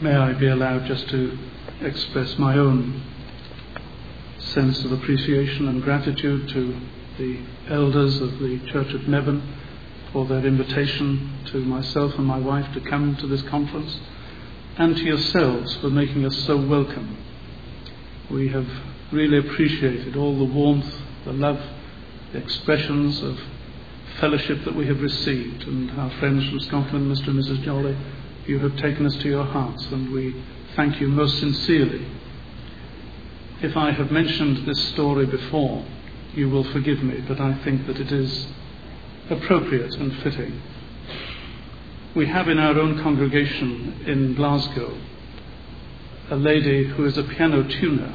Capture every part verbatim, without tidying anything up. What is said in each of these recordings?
May I be allowed just to express my own sense of appreciation and gratitude to the elders of the Church of Nevin for their invitation to myself and my wife to come to this conference, and to yourselves for making us so welcome. We have really appreciated all the warmth, the love, the expressions of fellowship that we have received, and our friends from Scotland, Mister and Missus Jolly, you have taken us to your hearts, and we thank you most sincerely. If I have mentioned this story before, you will forgive me, but I think that it is appropriate and fitting. We have in our own congregation in Glasgow a lady who is a piano tuner,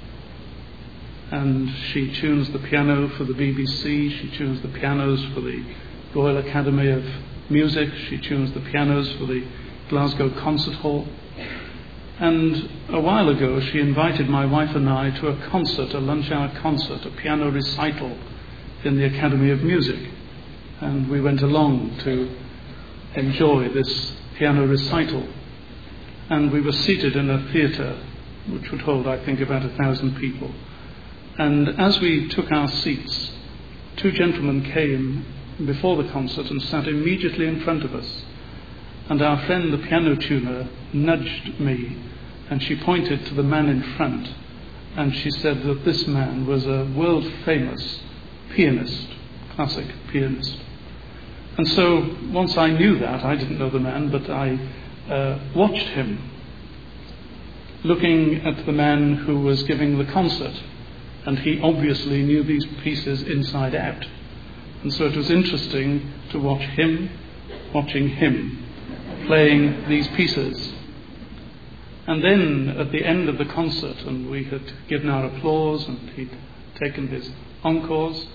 and she tunes the piano for the B B C, she tunes the pianos for the Royal Academy of Music, she tunes the pianos for the Glasgow Concert Hall. And a while ago she invited my wife and I to a concert, a lunch hour concert, a piano recital in the Academy of Music. And we went along to enjoy this piano recital. And we were seated in a theatre which would hold, I think, about a thousand people. And as we took our seats, two gentlemen came before the concert and sat immediately in front of us. And our friend, the piano tuner, nudged me, and she pointed to the man in front, and she said that this man was a world-famous pianist, classic pianist. And so once I knew that, I didn't know the man, but I uh, watched him, looking at the man who was giving the concert, and he obviously knew these pieces inside out. And so it was interesting to watch him, watching him, playing these pieces. And then at the end of the concert, and we had given our applause and he'd taken his encores,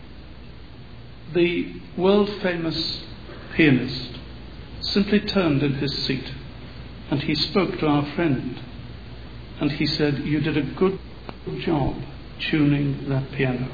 the world-famous pianist simply turned in his seat and he spoke to our friend and he said, "You did a good job tuning that piano."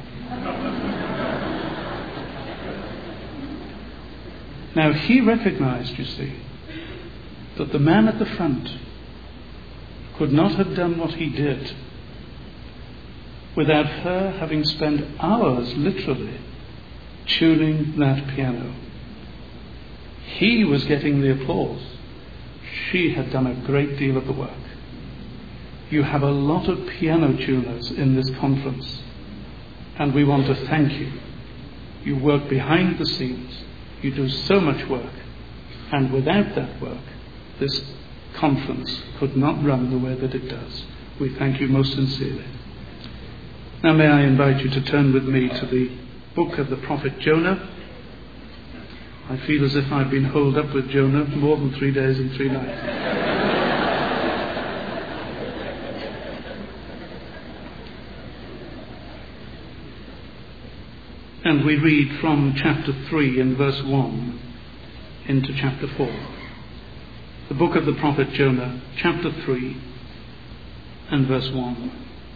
Now he recognized, you see, that the man at the front could not have done what he did without her having spent hours, literally, tuning that piano. He was getting the applause. She had done a great deal of the work. You have a lot of piano tuners in this conference, and we want to thank you. You work behind the scenes. You do so much work, and without that work, this conference could not run the way that it does. We thank you most sincerely. Now may I invite you to turn with me to the book of the prophet Jonah. I feel as if I've been holed up with Jonah more than three days and three nights. And we read from chapter three in verse one into chapter four. The book of the prophet Jonah, chapter three and verse one.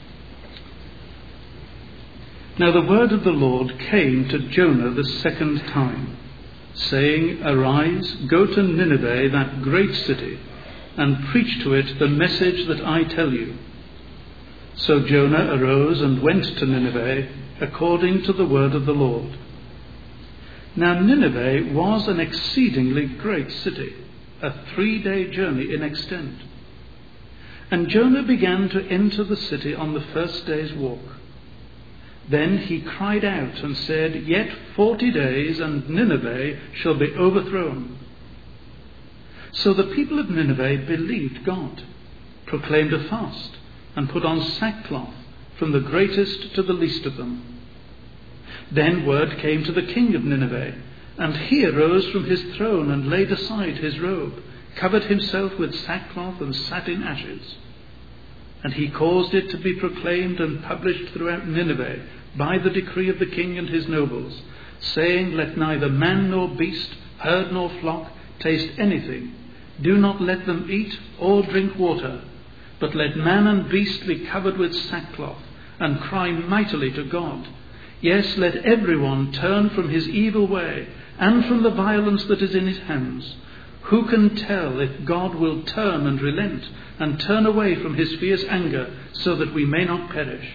Now the word of the Lord came to Jonah the second time, saying, "Arise, go to Nineveh, that great city, and preach to it the message that I tell you." So Jonah arose and went to Nineveh, according to the word of the Lord. Now Nineveh was an exceedingly great city, a three-day journey in extent. And Jonah began to enter the city on the first day's walk. Then he cried out and said, "Yet forty days, and Nineveh shall be overthrown." So the people of Nineveh believed God, proclaimed a fast, and put on sackcloth, from the greatest to the least of them. Then word came to the king of Nineveh, and he arose from his throne and laid aside his robe, covered himself with sackcloth and sat in ashes. And he caused it to be proclaimed and published throughout Nineveh by the decree of the king and his nobles, saying, "Let neither man nor beast, herd nor flock taste anything. Do not let them eat or drink water, but let man and beast be covered with sackcloth and cry mightily to God. Yes, let everyone turn from his evil way and from the violence that is in his hands. Who can tell if God will turn and relent and turn away from his fierce anger so that we may not perish?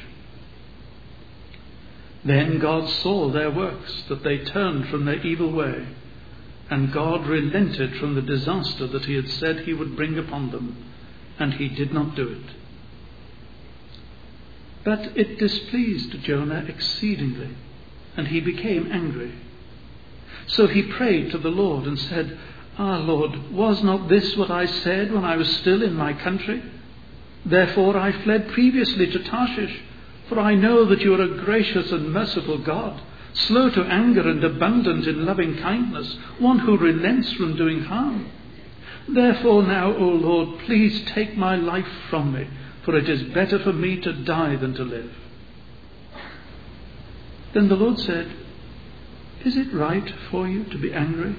Then God saw their works, that they turned from their evil way, and God relented from the disaster that he had said he would bring upon them, and he did not do it. But it displeased Jonah exceedingly, and he became angry. So he prayed to the Lord and said, "Ah, Lord, was not this what I said when I was still in my country? Therefore I fled previously to Tarshish, for I know that you are a gracious and merciful God, slow to anger and abundant in loving kindness, one who relents from doing harm. Therefore now, O Lord, please take my life from me, for it is better for me to die than to live." Then the Lord said, "Is it right for you to be angry?"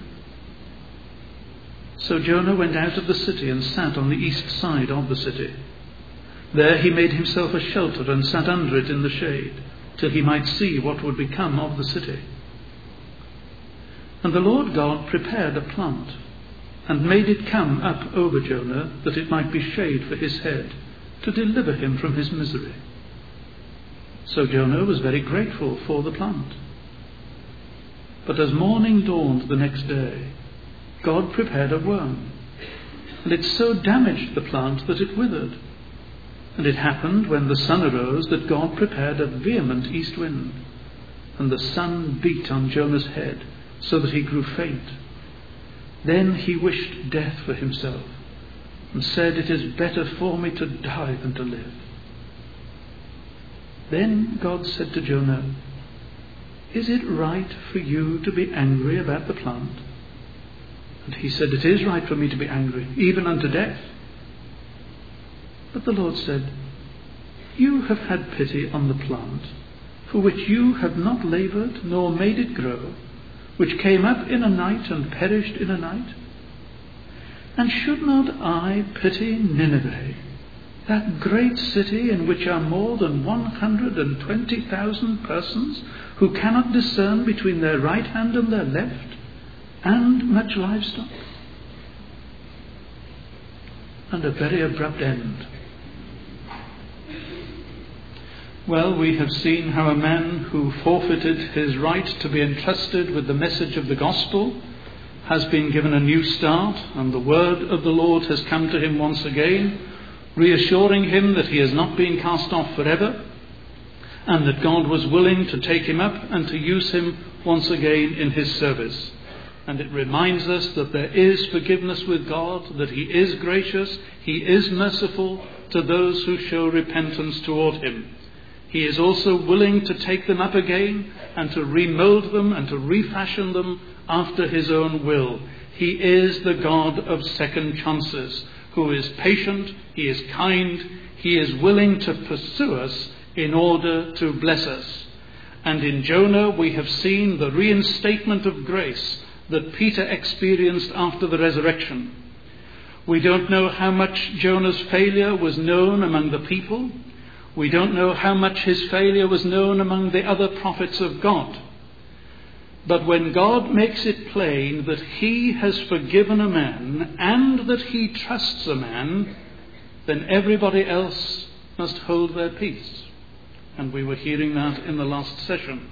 So Jonah went out of the city and sat on the east side of the city. There he made himself a shelter and sat under it in the shade, till he might see what would become of the city. And the Lord God prepared a plant, and made it come up over Jonah, that it might be shade for his head, to deliver him from his misery. So Jonah was very grateful for the plant. But as morning dawned the next day, God prepared a worm, and it so damaged the plant that it withered. And it happened, when the sun arose, that God prepared a vehement east wind, and the sun beat on Jonah's head, so that he grew faint. Then he wished death for himself, and said, "It is better for me to die than to live." Then God said to Jonah, "Is it right for you to be angry about the plant?" And he said, "It is right for me to be angry, even unto death." But the Lord said, "You have had pity on the plant, for which you have not laboured, nor made it grow, which came up in a night and perished in a night. And should not I pity Nineveh, that great city in which are more than one hundred and twenty thousand persons, who cannot discern between their right hand and their left, and much livestock?" And a very abrupt end. Well, we have seen how a man who forfeited his right to be entrusted with the message of the gospel has been given a new start, and the word of the Lord has come to him once again, reassuring him that he has not been cast off forever, and that God was willing to take him up and to use him once again in his service. And it reminds us that there is forgiveness with God, that he is gracious, he is merciful to those who show repentance toward him. He is also willing to take them up again and to remold them and to refashion them after his own will. He is the God of second chances, who is patient, he is kind, he is willing to pursue us in order to bless us. And in Jonah we have seen the reinstatement of grace that Peter experienced after the resurrection. We don't know how much Jonah's failure was known among the people. We don't know how much his failure was known among the other prophets of God. But when God makes it plain that he has forgiven a man and that he trusts a man, then everybody else must hold their peace. And we were hearing that in the last session.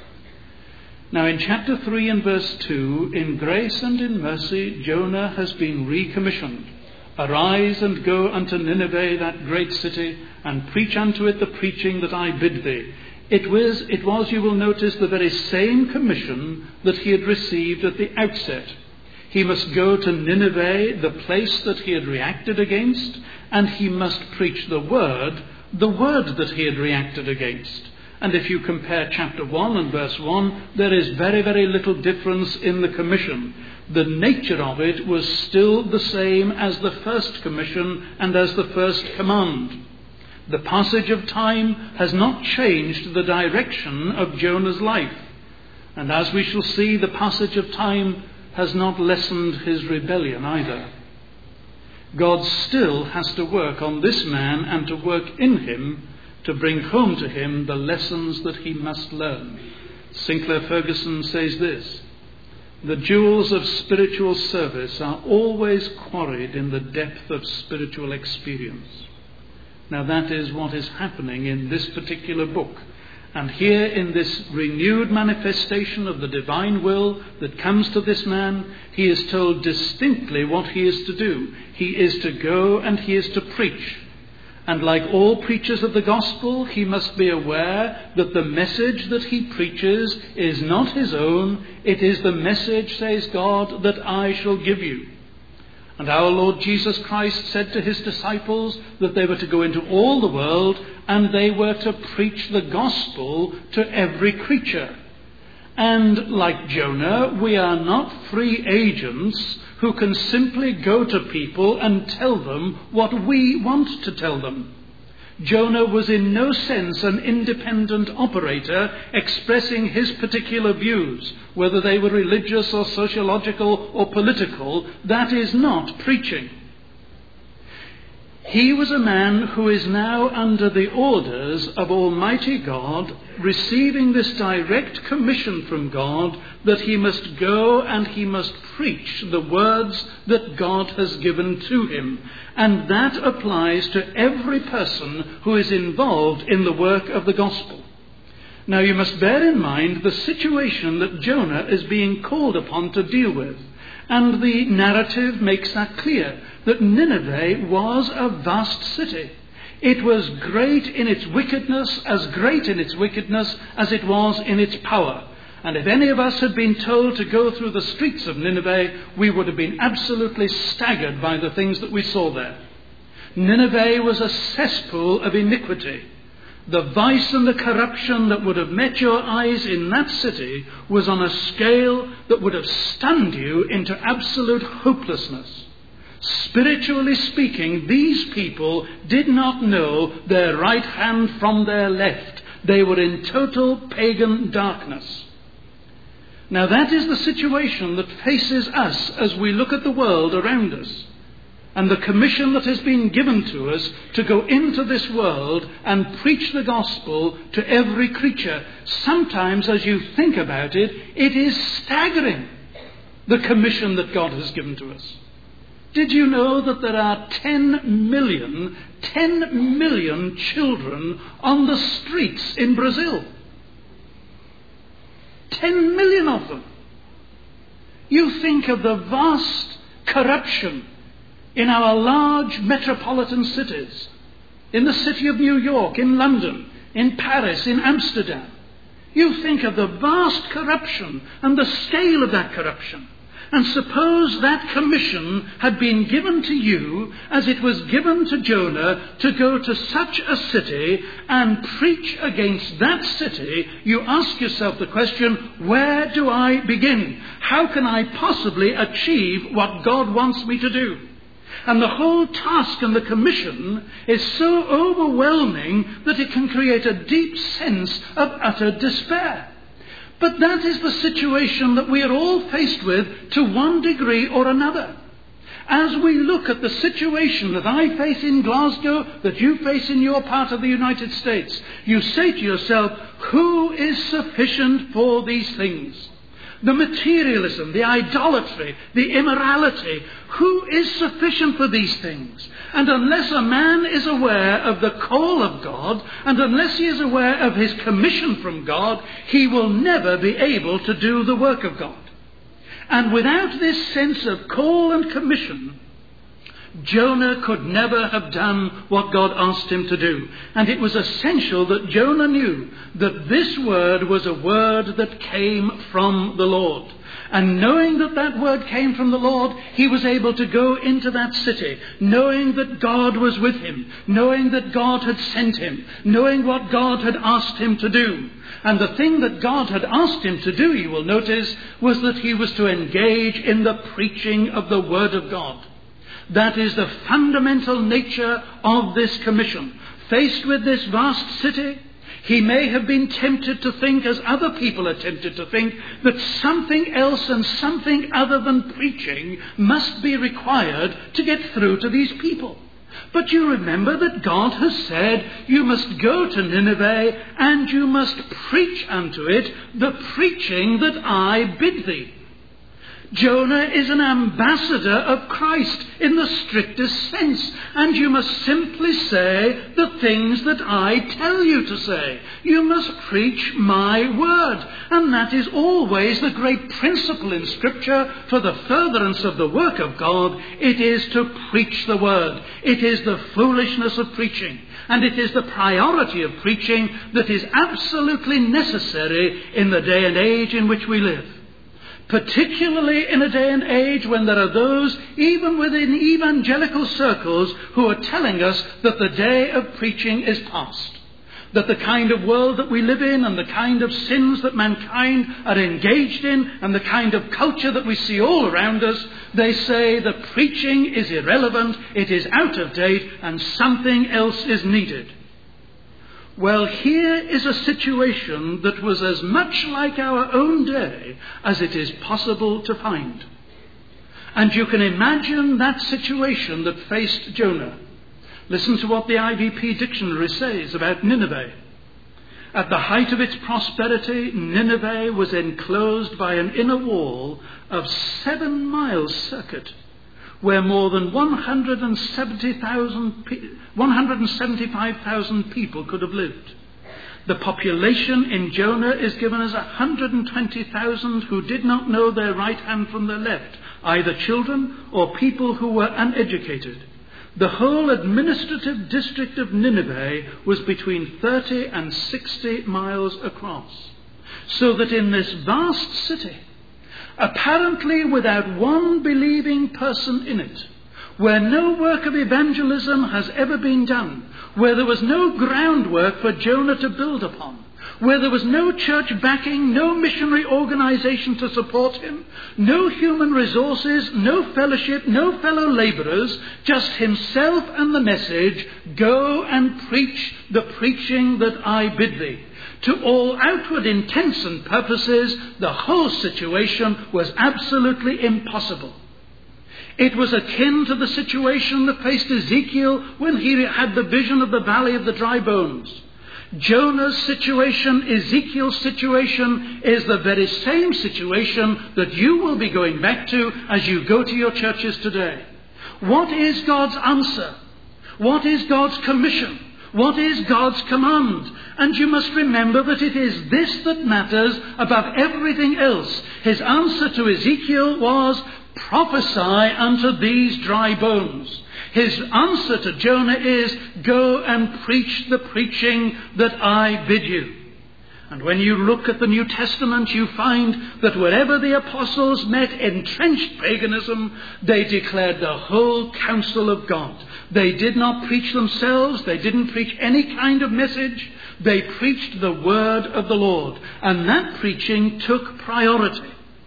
Now in chapter three and verse two, in grace and in mercy, Jonah has been recommissioned. "Arise and go unto Nineveh, that great city, and preach unto it the preaching that I bid thee." It was, it was, you will notice, the very same commission that he had received at the outset. He must go to Nineveh, the place that he had reacted against, and he must preach the word, the word that he had reacted against. And if you compare chapter one and verse one, there is very, very little difference in the commission. The nature of it was still the same as the first commission and as the first command. The passage of time has not changed the direction of Jonah's life. And as we shall see, the passage of time has not lessened his rebellion either. God still has to work on this man and to work in him to bring home to him the lessons that he must learn. Sinclair Ferguson says this: The jewels of spiritual service are always quarried in the depth of spiritual experience. Now that is what is happening in this particular book. And here in this renewed manifestation of the divine will that comes to this man, he is told distinctly what he is to do. He is to go and he is to preach. And like all preachers of the gospel, he must be aware that the message that he preaches is not his own. It is the message, says God, that I shall give you. And our Lord Jesus Christ said to his disciples that they were to go into all the world and they were to preach the gospel to every creature. And like Jonah, we are not free agents who can simply go to people and tell them what we want to tell them. Jonah was in no sense an independent operator expressing his particular views, whether they were religious or sociological or political. That is not preaching. He was a man who is now under the orders of Almighty God, receiving this direct commission from God that he must go and he must preach the words that God has given to him. And that applies to every person who is involved in the work of the gospel. Now you must bear in mind the situation that Jonah is being called upon to deal with. And the narrative makes that clear, that Nineveh was a vast city. It was great in its wickedness, as great in its wickedness as it was in its power. And if any of us had been told to go through the streets of Nineveh, we would have been absolutely staggered by the things that we saw there. Nineveh was a cesspool of iniquity. The vice and the corruption that would have met your eyes in that city was on a scale that would have stunned you into absolute hopelessness. Spiritually speaking, these people did not know their right hand from their left. They were in total pagan darkness. Now that is the situation that faces us as we look at the world around us. And the commission that has been given to us to go into this world and preach the gospel to every creature. Sometimes as you think about it, it is staggering, the commission that God has given to us. Did you know that there are ten million, ten million children on the streets in Brazil? ten million of them. You think of the vast corruption in our large metropolitan cities, in the city of New York, in London, in Paris, in Amsterdam. You think of the vast corruption and the scale of that corruption. And suppose that commission had been given to you as it was given to Jonah to go to such a city and preach against that city. You ask yourself the question, where do I begin? How can I possibly achieve what God wants me to do? And the whole task and the commission is so overwhelming that it can create a deep sense of utter despair. But that is the situation that we are all faced with to one degree or another. As we look at the situation that I face in Glasgow, that you face in your part of the United States, you say to yourself, who is sufficient for these things? The materialism, the idolatry, the immorality, who is sufficient for these things? And unless a man is aware of the call of God, and unless he is aware of his commission from God, he will never be able to do the work of God. And without this sense of call and commission, Jonah could never have done what God asked him to do. And it was essential that Jonah knew that this word was a word that came from the Lord. And knowing that that word came from the Lord, he was able to go into that city, knowing that God was with him, knowing that God had sent him, knowing what God had asked him to do. And the thing that God had asked him to do, you will notice, was that he was to engage in the preaching of the word of God. That is the fundamental nature of this commission. Faced with this vast city, he may have been tempted to think, as other people are tempted to think, that something else and something other than preaching must be required to get through to these people. But you remember that God has said, you must go to Nineveh and you must preach unto it the preaching that I bid thee. Jonah is an ambassador of Christ in the strictest sense, and you must simply say the things that I tell you to say. You must preach my word, and that is always the great principle in Scripture for the furtherance of the work of God. It is to preach the word. It is the foolishness of preaching, and it is the priority of preaching that is absolutely necessary in the day and age in which we live. Particularly in a day and age when there are those, even within evangelical circles, who are telling us that the day of preaching is past. That the kind of world that we live in and the kind of sins that mankind are engaged in and the kind of culture that we see all around us, they say that preaching is irrelevant, it is out of date, and something else is needed. Well, here is a situation that was as much like our own day as it is possible to find. And you can imagine that situation that faced Jonah. Listen to what the I V P dictionary says about Nineveh. At the height of its prosperity, Nineveh was enclosed by an inner wall of seven miles circuit, where more than one hundred seventy thousand, one hundred seventy-five thousand people could have lived. The population in Jonah is given as one hundred twenty thousand who did not know their right hand from their left, either children or people who were uneducated. The whole administrative district of Nineveh was between thirty and sixty miles across. So that in this vast city, apparently without one believing person in it, where no work of evangelism has ever been done, where there was no groundwork for Jonah to build upon, where there was no church backing, no missionary organization to support him, no human resources, no fellowship, no fellow laborers, just himself and the message, go and preach the preaching that I bid thee. To all outward intents and purposes, the whole situation was absolutely impossible. It was akin to the situation that faced Ezekiel when he had the vision of the valley of the dry bones. Jonah's situation, Ezekiel's situation, is the very same situation that you will be going back to as you go to your churches today. What is God's answer? What is God's commission? What is God's command? And you must remember that it is this that matters above everything else. His answer to Ezekiel was, prophesy unto these dry bones. His answer to Jonah is, go and preach the preaching that I bid you. And when you look at the New Testament, you find that wherever the apostles met entrenched paganism, they declared the whole counsel of God. They did not preach themselves. They didn't preach any kind of message. They preached the word of the Lord. And that preaching took priority.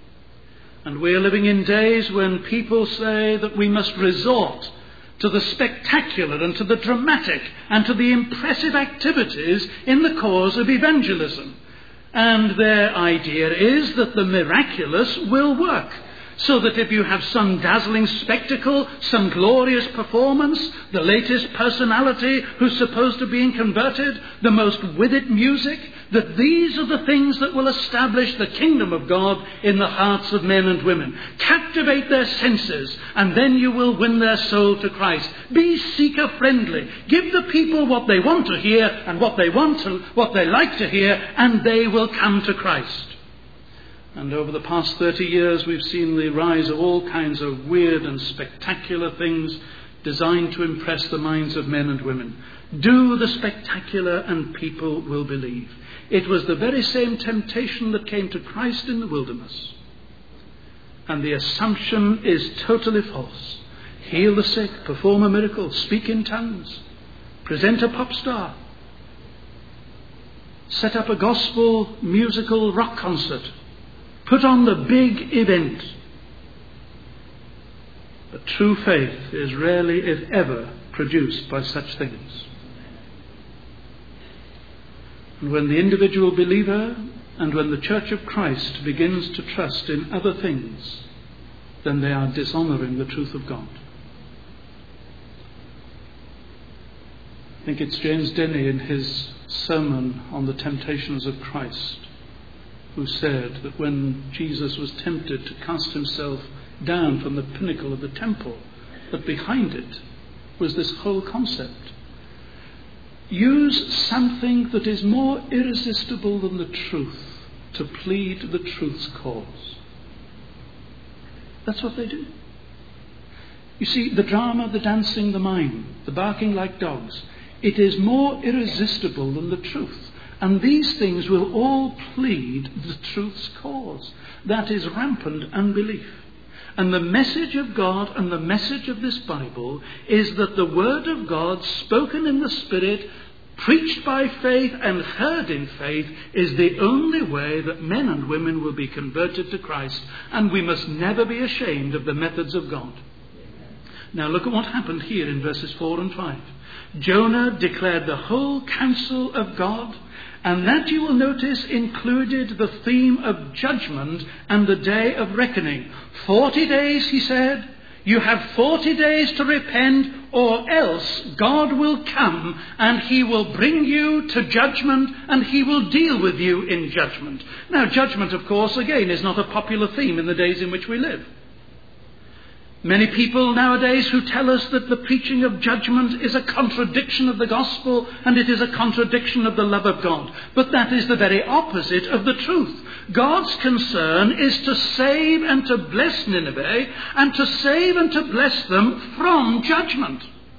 And we are living in days when people say that we must resort to the spectacular and to the dramatic and to the impressive activities in the cause of evangelism. And their idea is that the miraculous will work. So that if you have some dazzling spectacle, some glorious performance, the latest personality who's supposed to be converted, the most with it music, that these are the things that will establish the kingdom of God in the hearts of men and women. Captivate their senses, and then you will win their soul to Christ. Be seeker-friendly. Give the people what they want to hear and what they want to, what they like to hear, and they will come to Christ. And over the past thirty years, we've seen the rise of all kinds of weird and spectacular things designed to impress the minds of men and women. Do the spectacular and people will believe. It was the very same temptation that came to Christ in the wilderness. And the assumption is totally false. Heal the sick, perform a miracle, speak in tongues, present a pop star, set up a gospel musical rock concert, put on the big event. But true faith is rarely, if ever, produced by such things. And when the individual believer and when the Church of Christ begins to trust in other things, then they are dishonouring the truth of God. I think it's James Denney in his sermon on the temptations of Christ who said that when Jesus was tempted to cast himself down from the pinnacle of the temple, that behind it was this whole concept. Use something that is more irresistible than the truth to plead the truth's cause. That's what they do. You see, the drama, the dancing, the mime, the barking like dogs, it is more irresistible than the truth. And these things will all plead the truth's cause. That is rampant unbelief. And the message of God and the message of this Bible is that the Word of God, spoken in the Spirit, preached by faith and heard in faith, is the only way that men and women will be converted to Christ. And we must never be ashamed of the methods of God. Now look at what happened here in verses four and five. Jonah declared the whole counsel of God, and that, you will notice, included the theme of judgment and the day of reckoning. Forty days, he said, you have forty days to repent, or else God will come and he will bring you to judgment and he will deal with you in judgment. Now, judgment, of course, again, is not a popular theme in the days in which we live. Many people nowadays who tell us that the preaching of judgment is a contradiction of the gospel and it is a contradiction of the love of God. But that is the very opposite of the truth. God's concern is to save and to bless Nineveh, and to save and to bless them from judgment.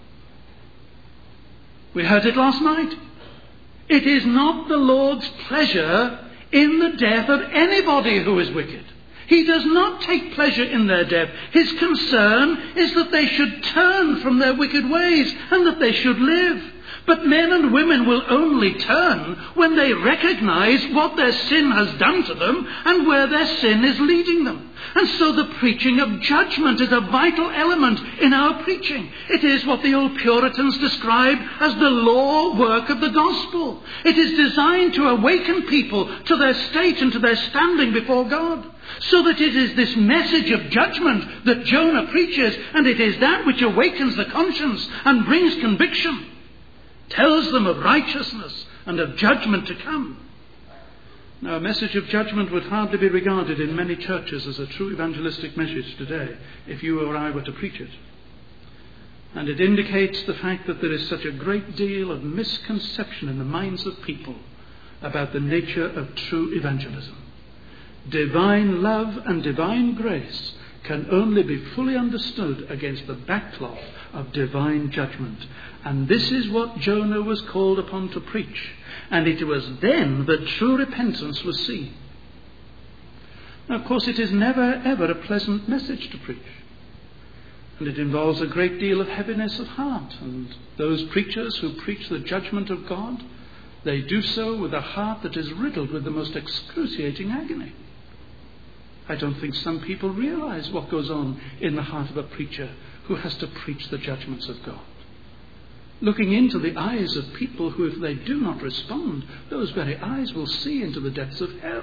We heard it last night. It is not the Lord's pleasure in the death of anybody who is wicked. He does not take pleasure in their death. His concern is that they should turn from their wicked ways and that they should live. But men and women will only turn when they recognize what their sin has done to them and where their sin is leading them. And so the preaching of judgment is a vital element in our preaching. It is what the old Puritans described as the law work of the gospel. It is designed to awaken people to their state and to their standing before God. So that it is this message of judgment that Jonah preaches, and it is that which awakens the conscience and brings conviction, tells them of righteousness and of judgment to come. Now, a message of judgment would hardly be regarded in many churches as a true evangelistic message today if you or I were to preach it. And it indicates the fact that there is such a great deal of misconception in the minds of people about the nature of true evangelism. Divine love and divine grace can only be fully understood against the backcloth of divine judgment. And this is what Jonah was called upon to preach. And it was then that true repentance was seen. Now, of course, it is never, ever a pleasant message to preach. And it involves a great deal of heaviness of heart. And those preachers who preach the judgment of God, they do so with a heart that is riddled with the most excruciating agony. I don't think some people realize what goes on in the heart of a preacher who has to preach the judgments of God. Looking into the eyes of people who, if they do not respond, those very eyes will see into the depths of hell.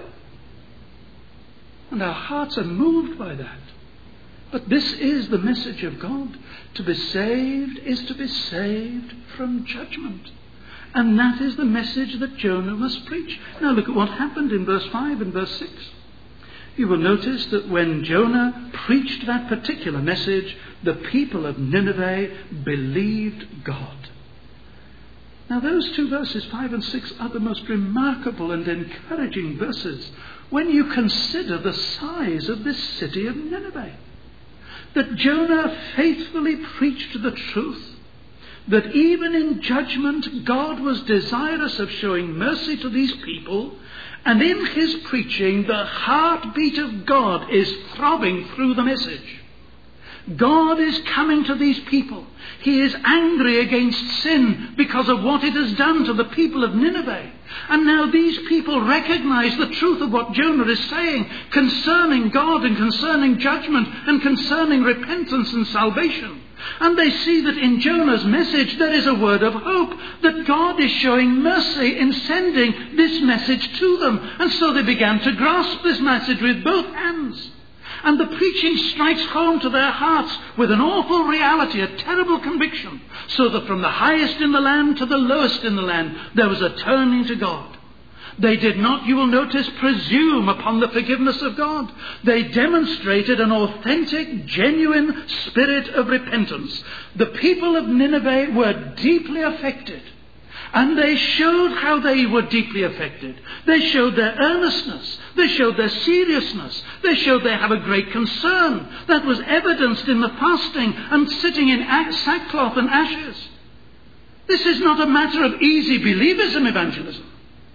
And our hearts are moved by that. But this is the message of God. To be saved is to be saved from judgment. And that is the message that Jonah must preach. Now look at what happened in verse five and verse six. You will notice that when Jonah preached that particular message, the people of Nineveh believed God. Now those two verses, five and six, are the most remarkable and encouraging verses when you consider the size of this city of Nineveh. That Jonah faithfully preached the truth, that even in judgment God was desirous of showing mercy to these people, and in his preaching the heartbeat of God is throbbing through the message. God is coming to these people. He is angry against sin because of what it has done to the people of Nineveh. And now these people recognize the truth of what Jonah is saying concerning God and concerning judgment and concerning repentance and salvation. And they see that in Jonah's message there is a word of hope, that God is showing mercy in sending this message to them. And so they began to grasp this message with both hands. And the preaching strikes home to their hearts with an awful reality, a terrible conviction, so that from the highest in the land to the lowest in the land, there was a turning to God. They did not, you will notice, presume upon the forgiveness of God. They demonstrated an authentic, genuine spirit of repentance. The people of Nineveh were deeply affected. And they showed how they were deeply affected. They showed their earnestness. They showed their seriousness. They showed they have a great concern. That was evidenced in the fasting and sitting in sackcloth and ashes. This is not a matter of easy believism evangelism.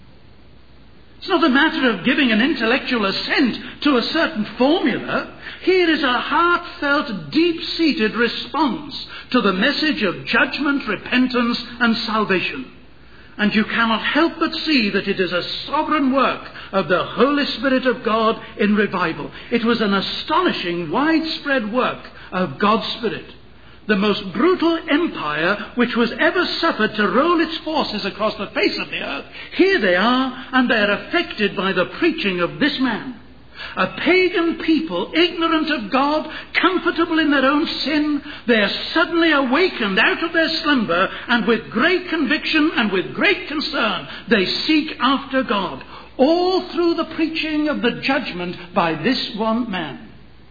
It's not a matter of giving an intellectual assent to a certain formula. Here is a heartfelt, deep-seated response to the message of judgment, repentance, and salvation. And you cannot help but see that it is a sovereign work of the Holy Spirit of God in revival. It was an astonishing, widespread work of God's Spirit. The most brutal empire which was ever suffered to roll its forces across the face of the earth. Here they are, and they are affected by the preaching of this man. A pagan people, ignorant of God, comfortable in their own sin, they are suddenly awakened out of their slumber, and with great conviction and with great concern, they seek after God, all through the preaching of the judgment by this one man.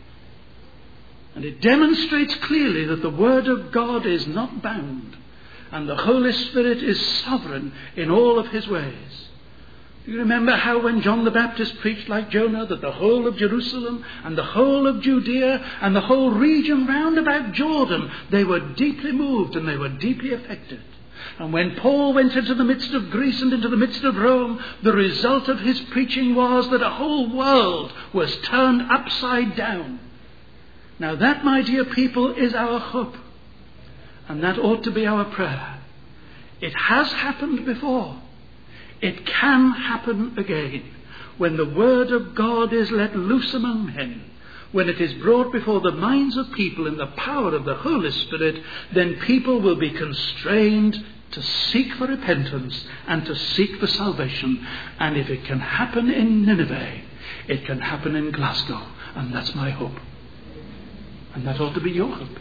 And it demonstrates clearly that the Word of God is not bound, and the Holy Spirit is sovereign in all of his ways. You remember how when John the Baptist preached like Jonah, that the whole of Jerusalem and the whole of Judea and the whole region round about Jordan, they were deeply moved and they were deeply affected. And when Paul went into the midst of Greece and into the midst of Rome, the result of his preaching was that a whole world was turned upside down. Now that, my dear people, is our hope. And that ought to be our prayer. It has happened before. It can happen again. When the Word of God is let loose among men, when it is brought before the minds of people in the power of the Holy Spirit, then people will be constrained to seek for repentance and to seek for salvation. And if it can happen in Nineveh, it can happen in Glasgow. And that's my hope. And that ought to be your hope.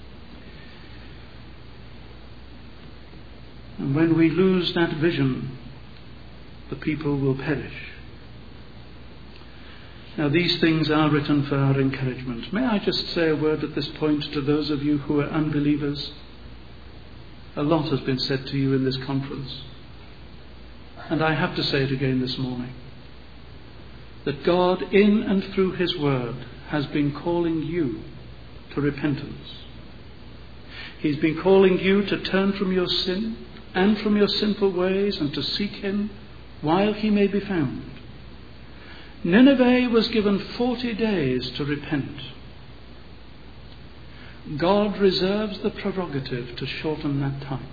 And when we lose that vision, the people will perish. Now, these things are written for our encouragement. May I just say a word at this point to those of you who are unbelievers? A lot has been said to you in this conference. And I have to say it again this morning. That God, in and through his Word, has been calling you to repentance. He's been calling you to turn from your sin and from your sinful ways and to seek him while he may be found. Nineveh was given forty days to repent. God reserves the prerogative to shorten that time.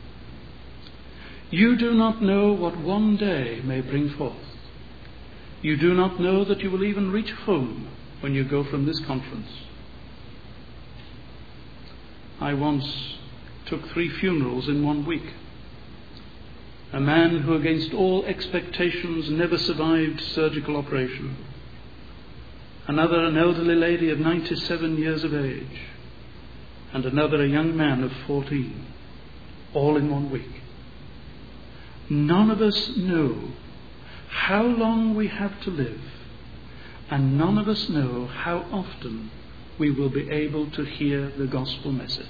You do not know what one day may bring forth. You do not know that you will even reach home when you go from this conference. I once took three funerals in one week. A man who against all expectations never survived surgical operation. Another, an elderly lady of ninety-seven years of age. And another, a young man of fourteen. All in one week. None of us know how long we have to live. And none of us know how often we will be able to hear the gospel message.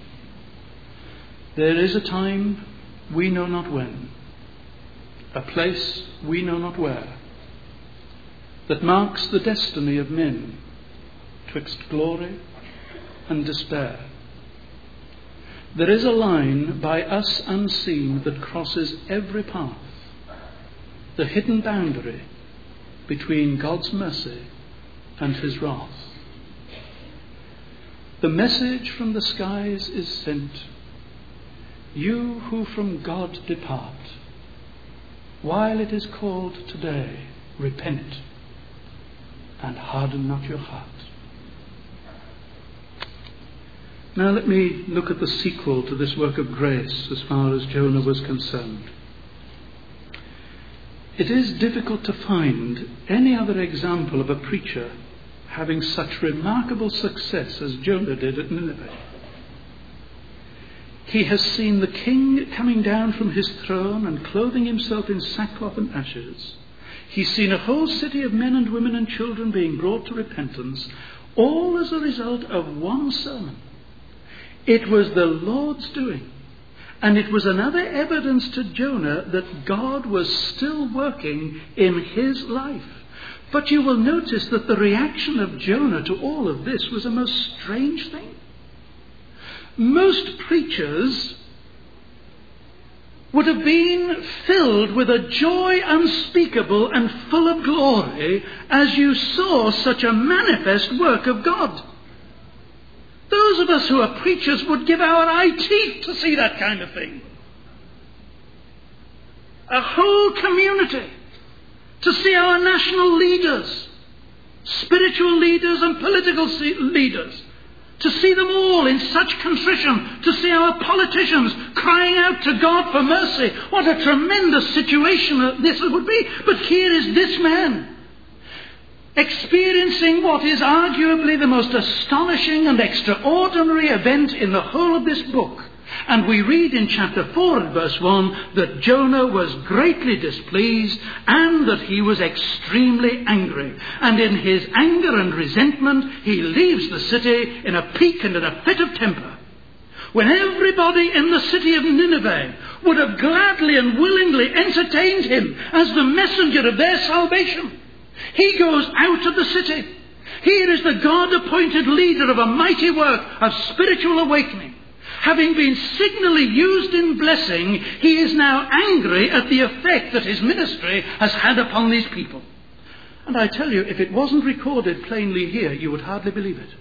There is a time, we know not when, a place we know not where, that marks the destiny of men twixt glory and despair. There is a line by us unseen that crosses every path, the hidden boundary between God's mercy and his wrath. The message from the skies is sent. You who from God depart, while it is called today, repent and harden not your heart. Now let me look at the sequel to this work of grace as far as Jonah was concerned. It is difficult to find any other example of a preacher having such remarkable success as Jonah did at Nineveh. He has seen the king coming down from his throne and clothing himself in sackcloth and ashes. He's seen a whole city of men and women and children being brought to repentance, all as a result of one sermon. It was the Lord's doing. And it was another evidence to Jonah that God was still working in his life. But you will notice that the reaction of Jonah to all of this was a most strange thing. Most preachers would have been filled with a joy unspeakable and full of glory as you saw such a manifest work of God. Those of us who are preachers would give our eye teeth to see that kind of thing. A whole community, to see our national leaders, spiritual leaders and political leaders, to see them all in such contrition, to see our politicians crying out to God for mercy. What a tremendous situation this would be. But here is this man, experiencing what is arguably the most astonishing and extraordinary event in the whole of this book. And we read in chapter four and verse one that Jonah was greatly displeased and that he was extremely angry. And in his anger and resentment, he leaves the city in a pique and in a fit of temper. When everybody in the city of Nineveh would have gladly and willingly entertained him as the messenger of their salvation, he goes out of the city. Here is the God-appointed leader of a mighty work of spiritual awakening. Having been signally used in blessing, he is now angry at the effect that his ministry has had upon these people. And I tell you, if it wasn't recorded plainly here, you would hardly believe it.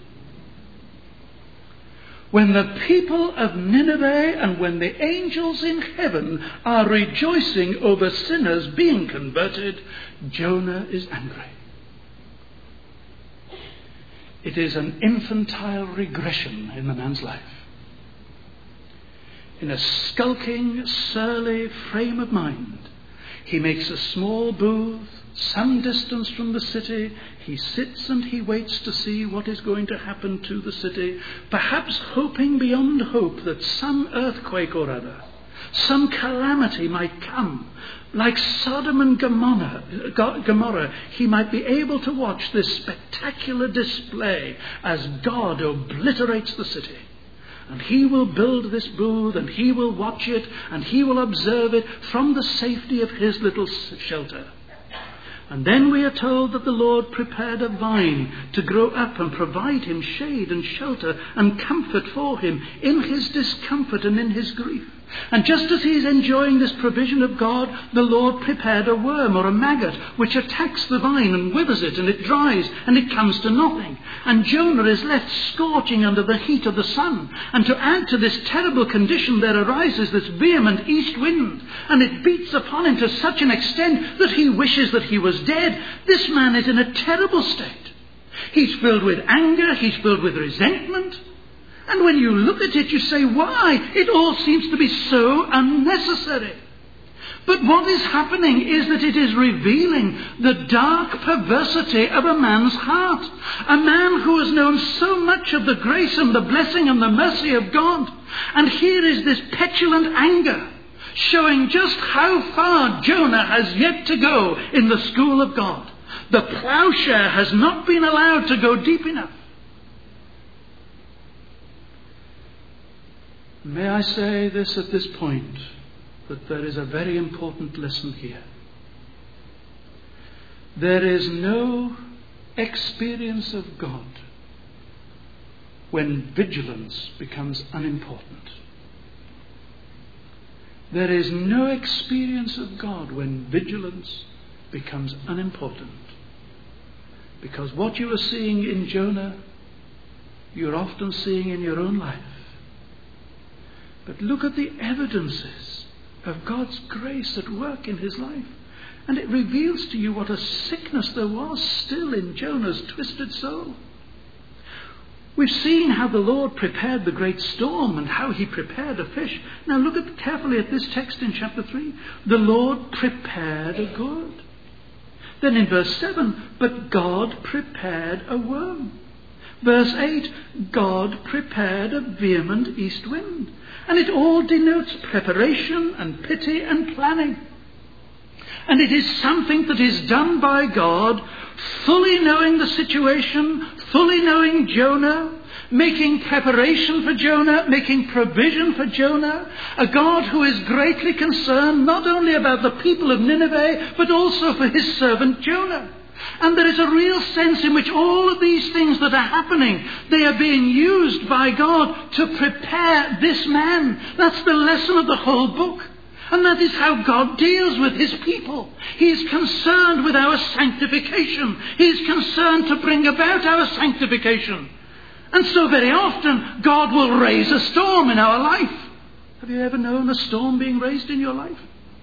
When the people of Nineveh and when the angels in heaven are rejoicing over sinners being converted, Jonah is angry. It is an infantile regression in the man's life. In a skulking, surly frame of mind, he makes a small booth some distance from the city. He sits and he waits to see what is going to happen to the city, perhaps hoping beyond hope that some earthquake or other, some calamity might come. Like Sodom and Gomorrah, Gomorrah, he might be able to watch this spectacular display as God obliterates the city. And he will build this booth, and he will watch it, and he will observe it from the safety of his little shelter. And then we are told that the Lord prepared a vine to grow up and provide him shade and shelter and comfort for him in his discomfort and in his grief. And just as he is enjoying this provision of God, the Lord prepared a worm or a maggot which attacks the vine and withers it, and it dries and it comes to nothing. And Jonah is left scorching under the heat of the sun. And to add to this terrible condition, there arises this vehement east wind, and it beats upon him to such an extent that he wishes that he was dead. This man is in a terrible state. He's filled with anger, he's filled with resentment. And when you look at it, you say, why? It all seems to be so unnecessary. But what is happening is that it is revealing the dark perversity of a man's heart. A man who has known so much of the grace and the blessing and the mercy of God. And here is this petulant anger, showing just how far Jonah has yet to go in the school of God. The plowshare has not been allowed to go deep enough. May I say this at this point, that there is a very important lesson here. There is no experience of God when vigilance becomes unimportant. There is no experience of God when vigilance becomes unimportant. Because what you are seeing in Jonah, you're often seeing in your own life. But look at the evidences of God's grace at work in his life. And it reveals to you what a sickness there was still in Jonah's twisted soul. We've seen how the Lord prepared the great storm and how he prepared a fish. Now look at carefully at this text in chapter three. The Lord prepared a gourd. Then in verse seven, but God prepared a worm. Verse eight, God prepared a vehement east wind. And it all denotes preparation and pity and planning. And it is something that is done by God, fully knowing the situation, fully knowing Jonah, making preparation for Jonah, making provision for Jonah. A God who is greatly concerned not only about the people of Nineveh, but also for his servant Jonah. And there is a real sense in which all of these things that are happening, they are being used by God to prepare this man. That's the lesson of the whole book. And that is how God deals with his people. He is concerned with our sanctification. He is concerned to bring about our sanctification. And so very often, God will raise a storm in our life. Have you ever known a storm being raised in your life?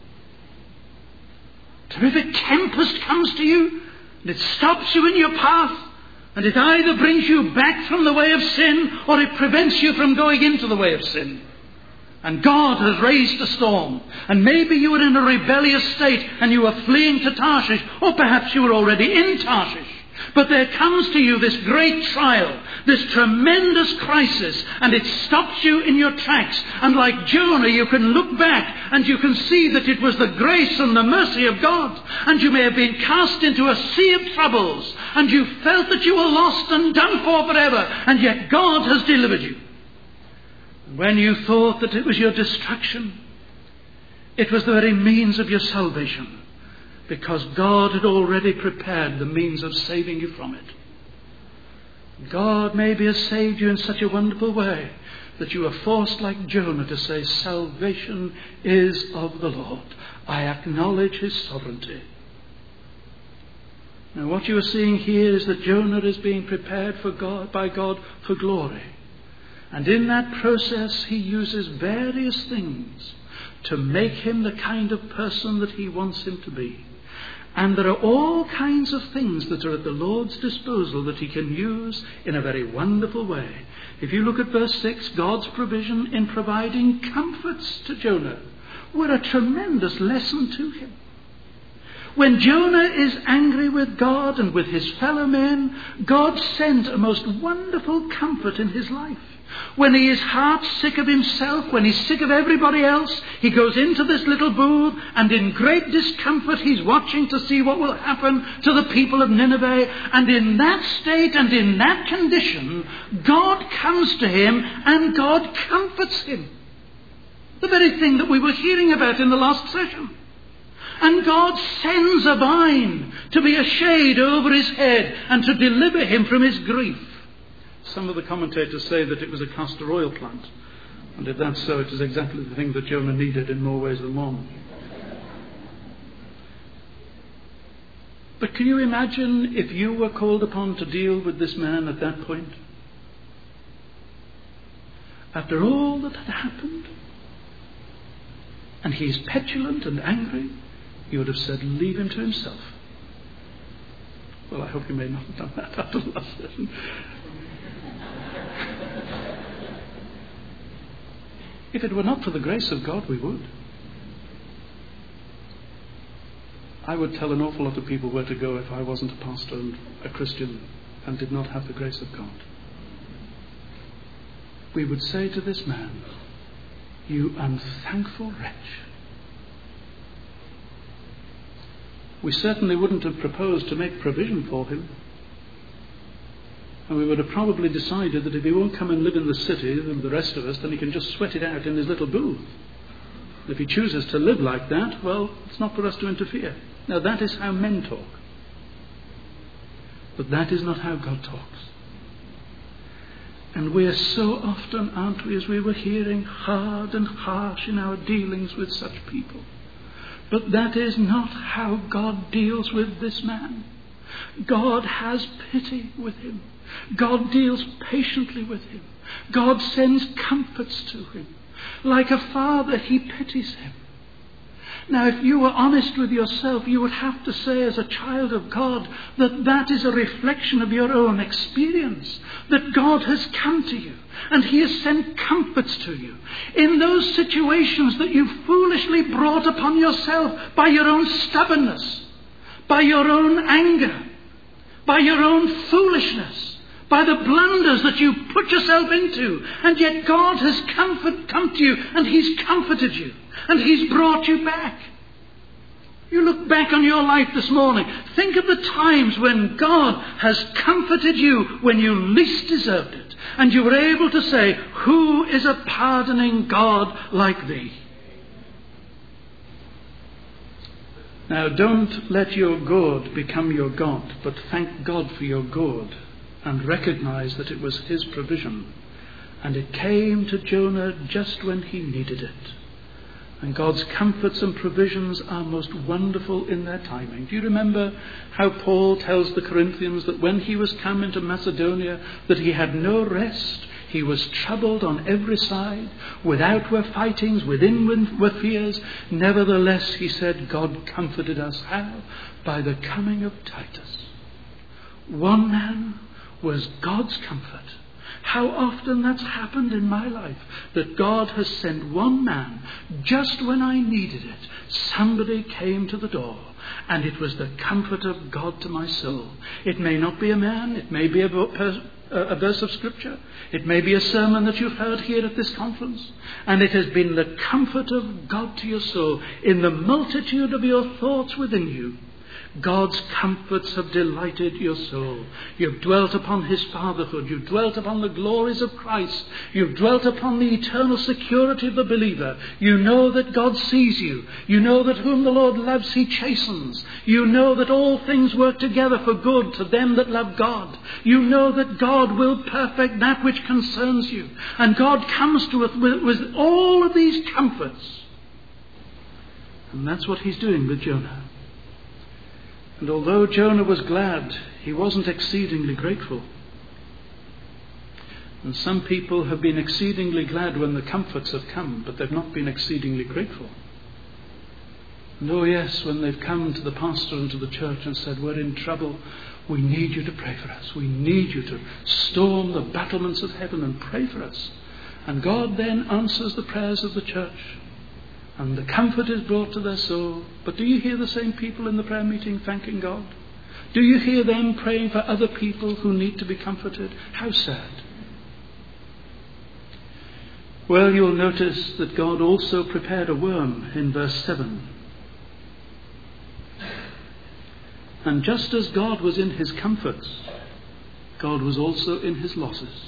Terrific tempest comes to you, and it stops you in your path, and it either brings you back from the way of sin, or it prevents you from going into the way of sin. And God has raised a storm. And maybe you were in a rebellious state and you were fleeing to Tarshish, or perhaps you were already in Tarshish. But there comes to you this great trial, this tremendous crisis, and it stops you in your tracks. And like Jonah, you can look back and you can see that it was the grace and the mercy of God. And you may have been cast into a sea of troubles, and you felt that you were lost and done for forever, and yet God has delivered you. When you thought that it was your destruction, it was the very means of your salvation, because God had already prepared the means of saving you from it. God maybe has saved you in such a wonderful way that you are forced, like Jonah, to say, salvation is of the Lord. I acknowledge his sovereignty. Now what you are seeing here is that Jonah is being prepared for God, by God for glory. And in that process he uses various things to make him the kind of person that he wants him to be. And there are all kinds of things that are at the Lord's disposal that he can use in a very wonderful way. If you look at verse six, God's provision in providing comforts to Jonah were a tremendous lesson to him. When Jonah is angry with God and with his fellow men, God sent a most wonderful comfort in his life. When he is heart sick of himself, when he's sick of everybody else, he goes into this little booth, and in great discomfort he's watching to see what will happen to the people of Nineveh. And in that state and in that condition, God comes to him and God comforts him. The very thing that we were hearing about in the last session. And God sends a vine to be a shade over his head and to deliver him from his grief. Some of the commentators say that it was a castor oil plant. And if that's so, it is exactly the thing that Jonah needed in more ways than one. But can you imagine if you were called upon to deal with this man at that point? After all that had happened, and he is petulant and angry, you would have said, leave him to himself. Well, I hope you may not have done that after the last session. If it were not for the grace of God, we would. I would tell an awful lot of people where to go if I wasn't a pastor and a Christian and did not have the grace of God. We would say to this man, you unthankful wretch. We certainly wouldn't have proposed to make provision for him. And we would have probably decided that if he won't come and live in the city with the rest of us, then he can just sweat it out in his little booth. If he chooses to live like that, well, it's not for us to interfere. Now that is how men talk. But that is not how God talks. And we are so often, aren't we, as we were hearing, hard and harsh in our dealings with such people. But that is not how God deals with this man. God has pity with him. God deals patiently with him. God sends comforts to him. Like a father, he pities him. Now, if you were honest with yourself, you would have to say as a child of God that that is a reflection of your own experience. That God has come to you and he has sent comforts to you in those situations that you foolishly brought upon yourself by your own stubbornness, by your own anger, by your own foolishness, by the blunders that you put yourself into. And yet God has comfort, come to you, and He's comforted you, and He's brought you back. You look back on your life this morning. Think of the times when God has comforted you when you least deserved it. And you were able to say, who is a pardoning God like thee? Now, don't let your gourd become your God, but thank God for your gourd and recognize that it was His provision. And it came to Jonah just when he needed it. And God's comforts and provisions are most wonderful in their timing. Do you remember how Paul tells the Corinthians that when he was come into Macedonia, that he had no rest? He was troubled on every side. Without were fightings, within were fears. Nevertheless, he said, God comforted us. How? By the coming of Titus. One man was God's comfort. How often that's happened in my life, that God has sent one man just when I needed it. Somebody came to the door, and it was the comfort of God to my soul. It may not be a man, it may be a, a verse of Scripture, it may be a sermon that you've heard here at this conference, and it has been the comfort of God to your soul in the multitude of your thoughts within you. God's comforts have delighted your soul. You've dwelt upon His fatherhood. You've dwelt upon the glories of Christ. You've dwelt upon the eternal security of the believer. You know that God sees you. You know that whom the Lord loves, He chastens. You know that all things work together for good to them that love God. You know that God will perfect that which concerns you. And God comes to us with, with all of these comforts. And that's what He's doing with Jonah. And although Jonah was glad, he wasn't exceedingly grateful. And some people have been exceedingly glad when the comforts have come, but they've not been exceedingly grateful. And oh yes, when they've come to the pastor and to the church and said, we're in trouble, we need you to pray for us. We need you to storm the battlements of heaven and pray for us. And God then answers the prayers of the church. And the comfort is brought to their soul. But do you hear the same people in the prayer meeting thanking God? Do you hear them praying for other people who need to be comforted? How sad. Well, you'll notice that God also prepared a worm in verse seven. And just as God was in His comforts, God was also in His losses.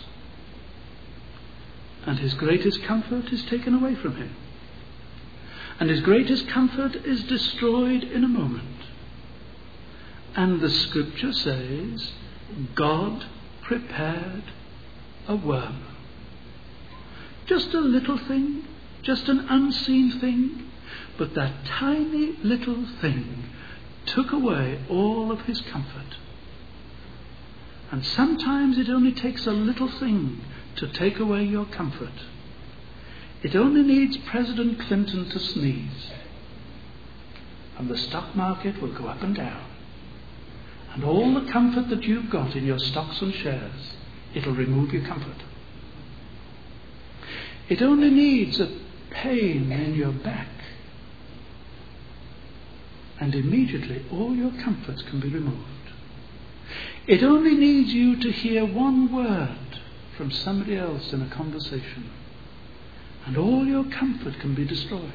And His greatest comfort is taken away from Him. And His greatest comfort is destroyed in a moment. And the Scripture says, God prepared a worm. Just a little thing, just an unseen thing, but that tiny little thing took away all of His comfort. And sometimes it only takes a little thing to take away your comfort. It only needs President Clinton to sneeze, and the stock market will go up and down. And all the comfort that you've got in your stocks and shares, it'll remove your comfort. It only needs a pain in your back, and immediately all your comforts can be removed. It only needs you to hear one word from somebody else in a conversation, and all your comfort can be destroyed.